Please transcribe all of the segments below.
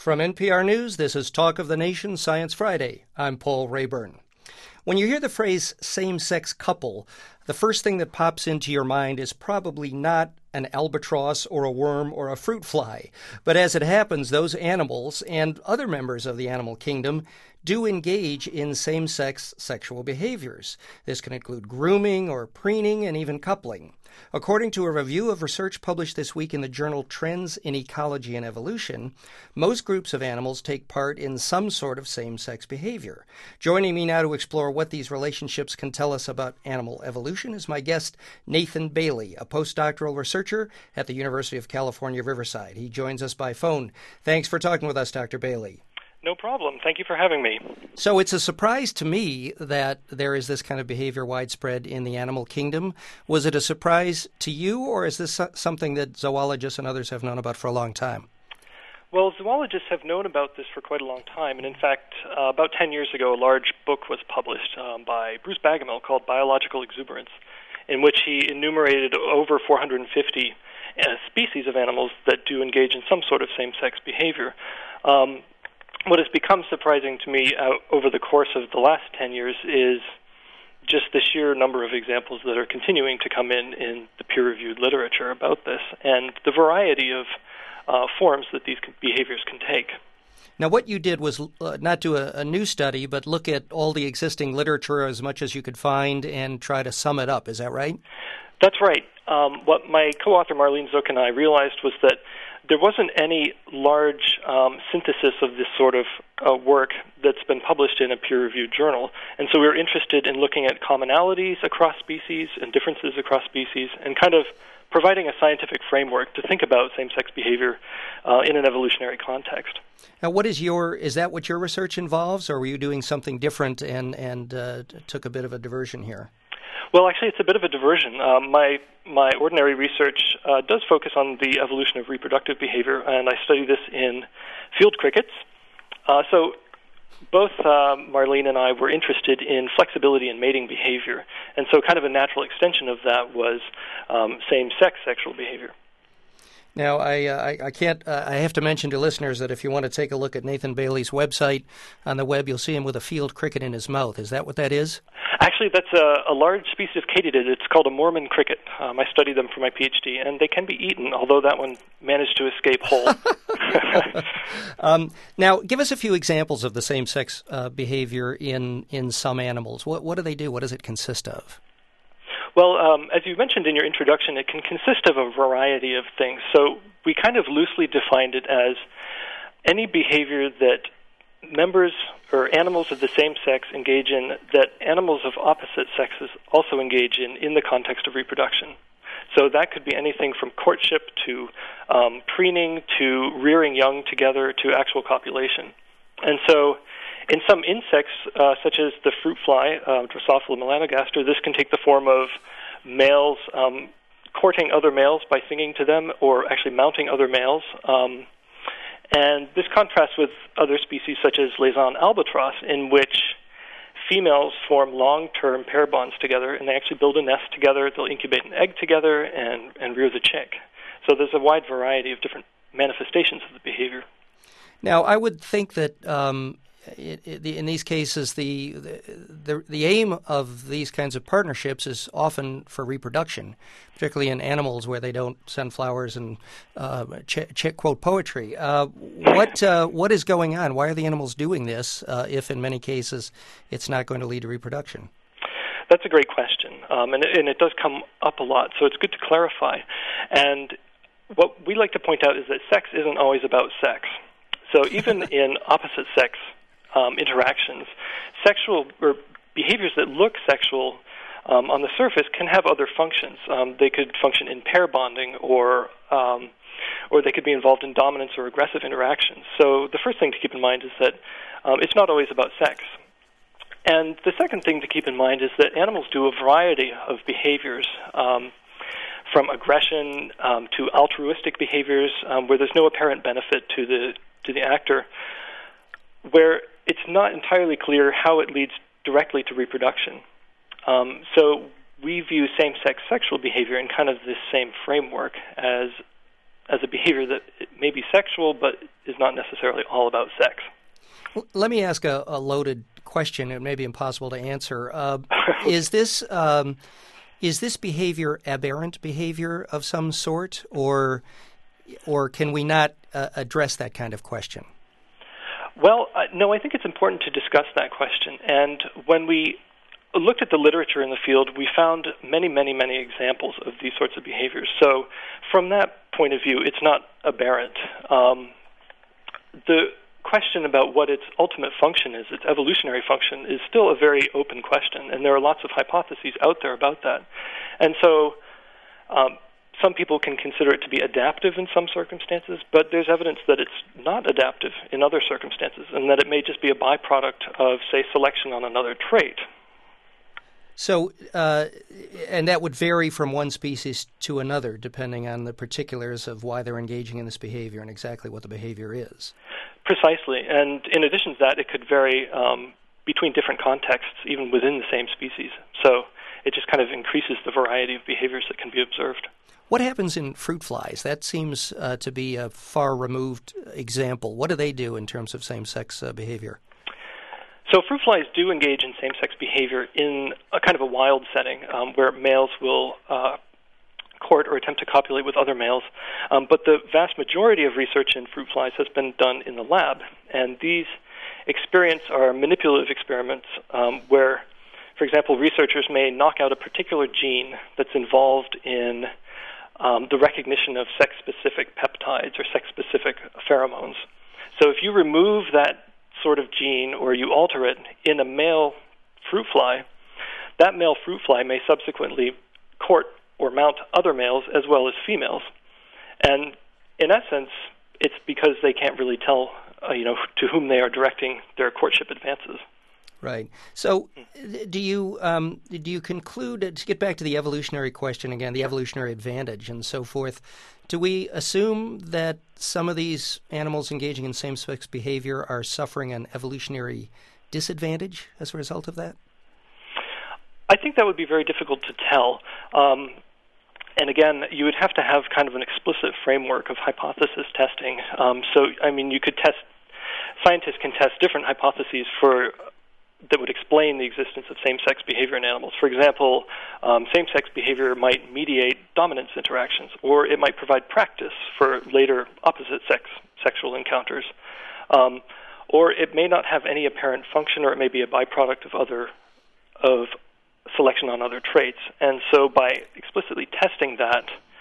From NPR News, this is Talk of the Nation Science Friday. I'm Paul Rayburn. When you hear the phrase same-sex couple, the first thing that pops into your mind is probably not an albatross or a worm or a fruit fly. But as it happens, those animals and other members of the animal kingdom do engage in same-sex sexual behaviors. This can include grooming or preening and even coupling. According to a review of research published this week in the journal Trends in Ecology and Evolution, most groups of animals take part in some sort of same-sex behavior. Joining me now to explore what these relationships can tell us about animal evolution is my guest, Nathan Bailey, a postdoctoral researcher at the University of California, Riverside. He joins us by phone. Thanks for talking with us, Dr. Bailey. No problem. Thank you for having me. So it's a surprise to me that there is this kind of behavior widespread in the animal kingdom. Was it a surprise to you, or is this something that zoologists and others have known about for a long time? Well, zoologists have known about this for quite a long time, and in fact, about 10 years ago, a large book was published by Bruce Bagamill called Biological Exuberance, in which he enumerated over 450 species of animals that do engage in some sort of same-sex behavior. What has become surprising to me over the course of the last 10 years is just the sheer number of examples that are continuing to come in the peer-reviewed literature about this, and the variety of forms that these behaviors can take. Now, what you did was not do a new study, but look at all the existing literature as much as you could find and try to sum it up. Is that right? That's right. What my co-author Marlene Zook and I realized was that there wasn't any large synthesis of this sort of work that's been published in a peer-reviewed journal. And so we were interested in looking at commonalities across species and differences across species and kind of providing a scientific framework to think about same-sex behavior in an evolutionary context. Now, is that what your research involves, or were you doing something different and took a bit of a diversion here? Well, actually, it's a bit of a diversion. My ordinary research does focus on the evolution of reproductive behavior, and I study this in field crickets. So both Marlene and I were interested in flexibility in mating behavior, and so kind of a natural extension of that was same-sex sexual behavior. Now, I have to mention to listeners that if you want to take a look at Nathan Bailey's website on the web, you'll see him with a field cricket in his mouth. Is that what that is? Actually, that's a large species of katydid. It's called a Mormon cricket. I studied them for my PhD, and they can be eaten, although that one managed to escape whole. Now, give us a few examples of the same-sex behavior in some animals. What do they do? What does it consist of? Well, as you mentioned in your introduction, it can consist of a variety of things. So we kind of loosely defined it as any behavior that members or animals of the same sex engage in that animals of opposite sexes also engage in the context of reproduction. So that could be anything from courtship to preening to rearing young together to actual copulation. And so in some insects, such as the fruit fly, Drosophila melanogaster, this can take the form of males courting other males by singing to them or actually mounting other males. And this contrasts with other species such as Laysan albatross, in which females form long-term pair bonds together, and they actually build a nest together. They'll incubate an egg together and rear the chick. So there's a wide variety of different manifestations of the behavior. Now, I would think that in these cases, the aim of these kinds of partnerships is often for reproduction, particularly in animals where they don't send flowers and quote poetry. What is going on? Why are the animals doing this if in many cases it's not going to lead to reproduction? That's a great question, and it does come up a lot, so it's good to clarify. And what we like to point out is that sex isn't always about sex. So even in opposite sex interactions, sexual or behaviors that look sexual on the surface can have other functions. They could function in pair bonding, or they could be involved in dominance or aggressive interactions. So the first thing to keep in mind is that it's not always about sex. And the second thing to keep in mind is that animals do a variety of behaviors, from aggression to altruistic behaviors, where there's no apparent benefit to the actor, where it's not entirely clear how it leads directly to reproduction. So we view same-sex sexual behavior in kind of this same framework as as a behavior that may be sexual but is not necessarily all about sex. Let me ask a loaded question. It may be impossible to answer. Is this behavior aberrant behavior of some sort, or can we not address that kind of question? Well, no, I think it's important to discuss that question. And when we looked at the literature in the field, we found many, many, many examples of these sorts of behaviors. So from that point of view, it's not aberrant. The question about what its ultimate function is, its evolutionary function, is still a very open question, and there are lots of hypotheses out there about that. And so some people can consider it to be adaptive in some circumstances, but there's evidence that it's not adaptive in other circumstances, and that it may just be a byproduct of, say, selection on another trait. So, and that would vary from one species to another, depending on the particulars of why they're engaging in this behavior and exactly what the behavior is. Precisely. And in addition to that, it could vary between different contexts, even within the same species. So it just kind of increases the variety of behaviors that can be observed. What happens in fruit flies? That seems to be a far-removed example. What do they do in terms of same-sex behavior? So fruit flies do engage in same-sex behavior in a kind of a wild setting where males will court or attempt to copulate with other males. But the vast majority of research in fruit flies has been done in the lab. And these experiments are manipulative experiments where, for example, researchers may knock out a particular gene that's involved in the recognition of sex-specific peptides or sex-specific pheromones. So if you remove that sort of gene or you alter it in a male fruit fly, that male fruit fly may subsequently court or mount other males as well as females. And in essence, it's because they can't really tell, to whom they are directing their courtship advances. Right. So do you conclude, to get back to the evolutionary question again, the evolutionary advantage and so forth, do we assume that some of these animals engaging in same-sex behavior are suffering an evolutionary disadvantage as a result of that? I think that would be very difficult to tell. And again, you would have to have kind of an explicit framework of hypothesis testing. You could test, scientists can test different hypotheses that would explain the existence of same-sex behavior in animals. For example, same-sex behavior might mediate dominance interactions, or it might provide practice for later opposite-sex sexual encounters. Or it may not have any apparent function, or it may be a byproduct of selection on other traits. And so by explicitly testing that,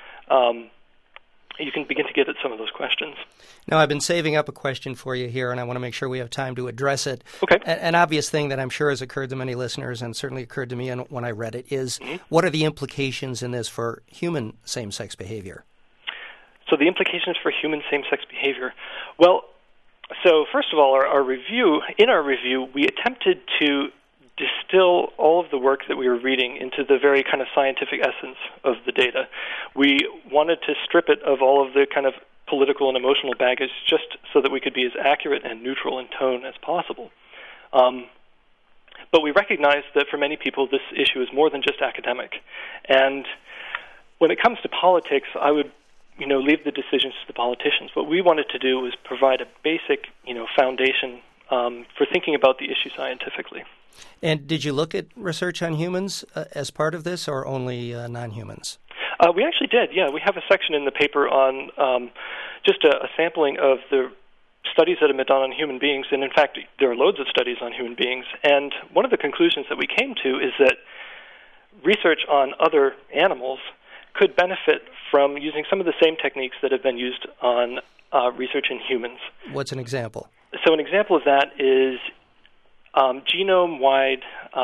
you can begin to get at some of those questions. Now, I've been saving up a question for you here, and I want to make sure we have time to address it. Okay. An obvious thing that I'm sure has occurred to many listeners, and certainly occurred to me when I read it, is what are the implications in this for human same-sex behavior? So the implications for human same-sex behavior. Well, so first of all, in our review, we attempted to distill all of the work that we were reading into the very kind of scientific essence of the data. We wanted to strip it of all of the kind of political and emotional baggage just so that we could be as accurate and neutral in tone as possible. But we recognize that for many people this issue is more than just academic. And when it comes to politics, I would leave the decisions to the politicians. What we wanted to do was provide a basic foundation for thinking about the issue scientifically. And did you look at research on humans as part of this, or only non-humans? We actually did, yeah. We have a section in the paper on just a sampling of the studies that have been done on human beings, and in fact, there are loads of studies on human beings. And one of the conclusions that we came to is that research on other animals could benefit from using some of the same techniques that have been used on research in humans. What's an example? So an example of that is genome-wide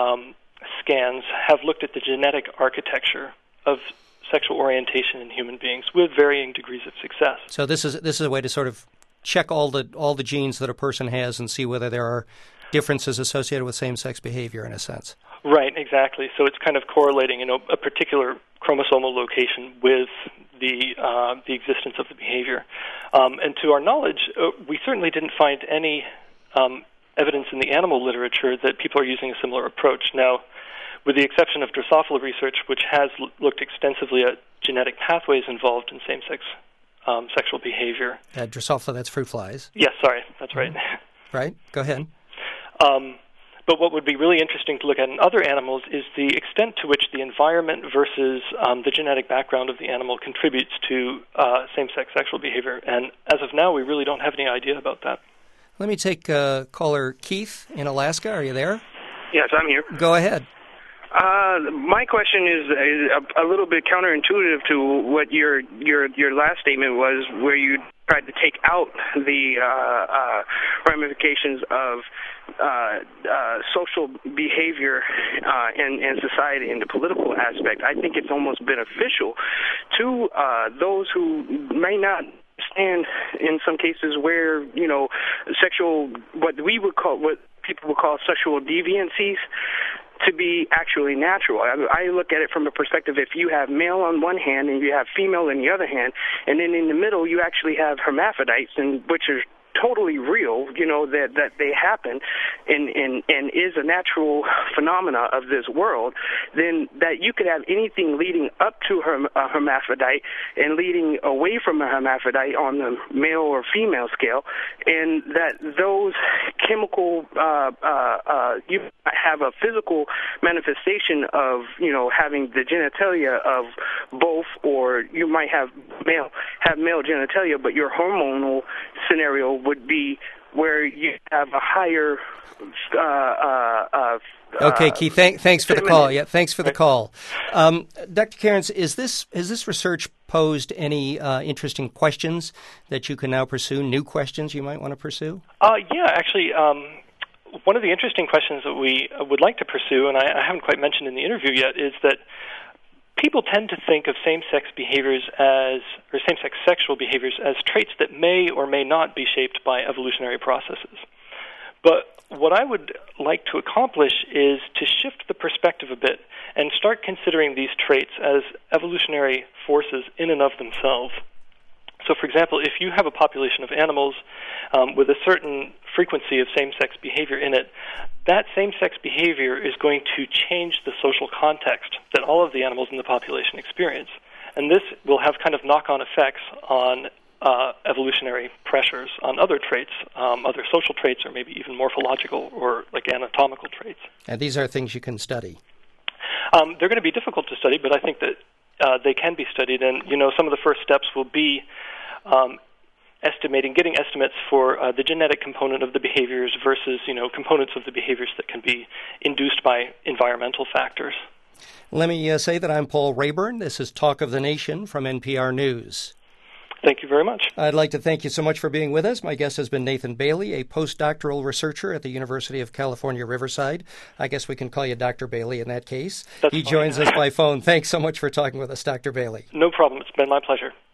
scans have looked at the genetic architecture of sexual orientation in human beings with varying degrees of success. So this is a way to sort of check all the genes that a person has and see whether there are differences associated with same-sex behavior, in a sense. Right, exactly. So it's kind of correlating, a particular chromosomal location with the existence of the behavior. And to our knowledge, we certainly didn't find any evidence in the animal literature that people are using a similar approach. Now, with the exception of Drosophila research, which has looked extensively at genetic pathways involved in same-sex sexual behavior. Drosophila, that's fruit flies. Yes, sorry, that's right. Right, go ahead. But what would be really interesting to look at in other animals is the extent to which the environment versus the genetic background of the animal contributes to same-sex sexual behavior. And as of now, we really don't have any idea about that. Let me take caller Keith in Alaska. Are you there? Yes, I'm here. Go ahead. My question is a little bit counterintuitive to what your last statement was, where you tried to take out the ramifications of social behavior and society in the political aspect. I think it's almost beneficial to those who may not stand in some cases where, sexual, what people would call sexual deviancies, to be actually natural. I look at it from a perspective, if you have male on one hand and you have female on the other hand, and then in the middle you actually have hermaphrodites, which are totally real, that they happen and is a natural phenomena of this world, then that you could have anything leading up to a hermaphrodite and leading away from a hermaphrodite on the male or female scale, and that those chemical, you have a physical manifestation of, having the genitalia of both, or you might have male genitalia, but your hormonal scenario would be where you have a higher okay, Keith, thanks for the call. Yeah, thanks for the call. Dr. Cairns, has this research posed any interesting questions that you can now pursue, new questions you might want to pursue? Yeah, actually, one of the interesting questions that we would like to pursue, and I haven't quite mentioned in the interview yet, is that people tend to think of same-sex behaviors or same-sex sexual behaviors as traits that may or may not be shaped by evolutionary processes. But what I would like to accomplish is to shift the perspective a bit and start considering these traits as evolutionary forces in and of themselves. So, for example, if you have a population of animals with a certain frequency of same-sex behavior in it, that same-sex behavior is going to change the social context that all of the animals in the population experience. And this will have kind of knock-on effects on evolutionary pressures on other traits, other social traits, or maybe even morphological or like anatomical traits. And these are things you can study? They're going to be difficult to study, but I think that they can be studied. And, some of the first steps will be getting estimates for the genetic component of the behaviors versus, components of the behaviors that can be induced by environmental factors. Let me say that I'm Paul Rayburn. This is Talk of the Nation from NPR News. Thank you very much. I'd like to thank you so much for being with us. My guest has been Nathan Bailey, a postdoctoral researcher at the University of California, Riverside. I guess we can call you Dr. Bailey in that case. That's He fine. joins us by phone. Thanks so much for talking with us, Dr. Bailey. No problem. It's been my pleasure.